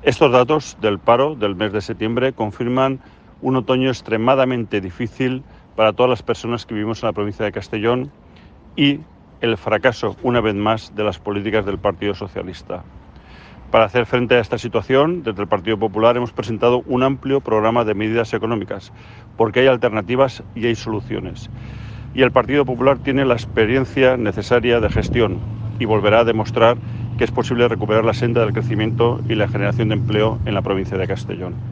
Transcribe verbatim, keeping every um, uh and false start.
Estos datos del paro del mes de septiembre confirman un otoño extremadamente difícil para todas las personas que vivimos en la provincia de Castellón y el fracaso, una vez más, de las políticas del Partido Socialista. Para hacer frente a esta situación, desde el Partido Popular hemos presentado un amplio programa de medidas económicas, porque hay alternativas y hay soluciones. Y el Partido Popular tiene la experiencia necesaria de gestión y volverá a demostrar que es posible recuperar la senda del crecimiento y la generación de empleo en la provincia de Castellón.